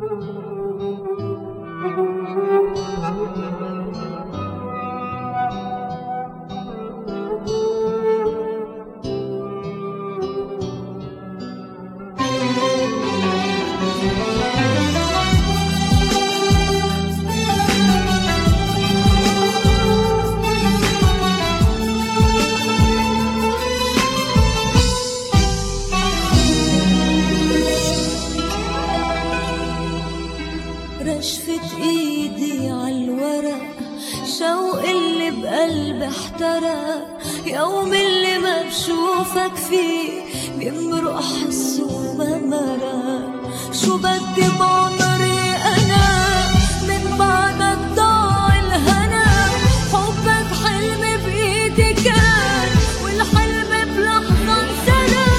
رشفة ايدي عالورق، شوق اللي بقلبي احترق، يوم اللي ما بشوفك فيه بيمرق حسه ما مرق. شو بدي بعمري انا من بعدك ضاع الهنا، حبك حلمي بايدي كان والحلم بلحظة انسرق.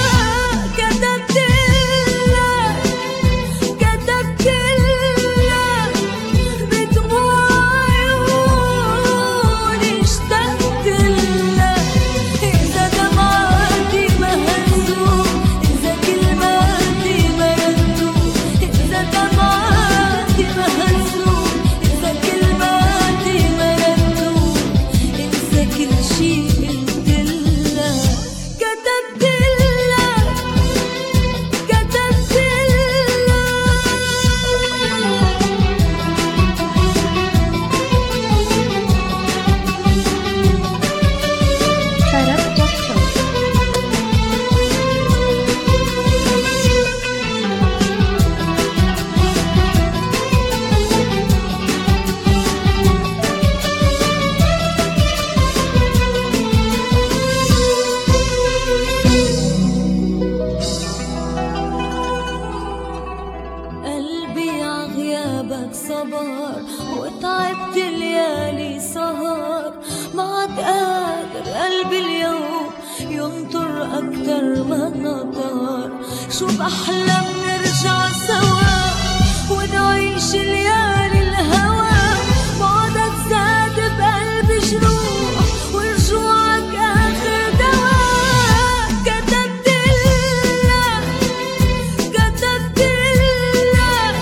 صبر وتعبت ليالي سهر، ما عاد قادر قلبي اليوم ينطر أكتر ما نطر. شو بحلم نرجع سوا ونعيش ليالي الهوى، بعدك زاد بقلبي جروح ورجوعك آخر دواء. كتبت لك كتبت لك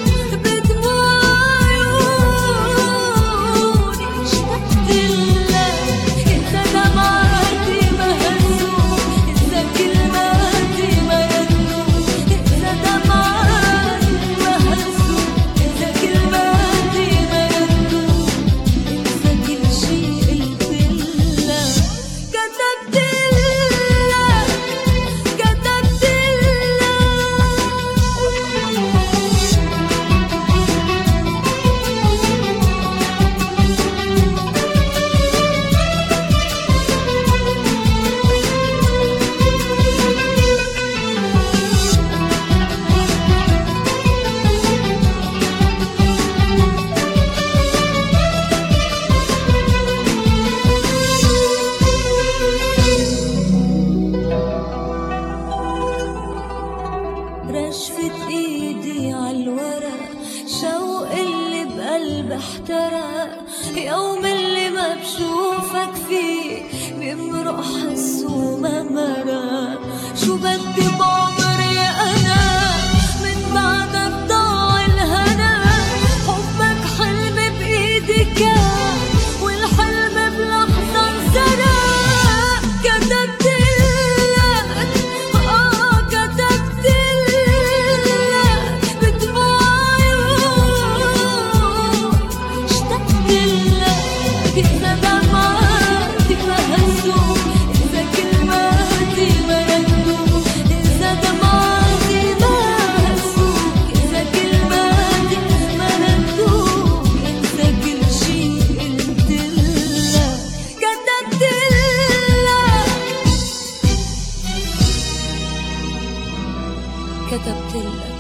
بدموع عيوني، اشتقت لك انت دمعاتي مهزوم، انت كلماتي مردود، انت دمعاتي مهزوم، انت كلماتي مردود، انت كل شي قلت لك. كتبت لك كتبت رشفة ايدي عالورق، شوق اللي بقلبي احترق، يوم اللي ما بشوفك فيه بيمرق حسه ما مرق. شو بدي بعمري انا من بعدك ضاع الهنا، حبك حلمي بايدي كان والحلم بلحظة انسرق. كتبت لك كتبت لك بدموع عيون، اشتقت لك إذا دمعاتي مهزوم، إذا كلماتي مردود، إذا دمعاتي مهزوم، إذا كلماتي مردود، إنسى كل شي قلت لك. كتبت لك كتبت لك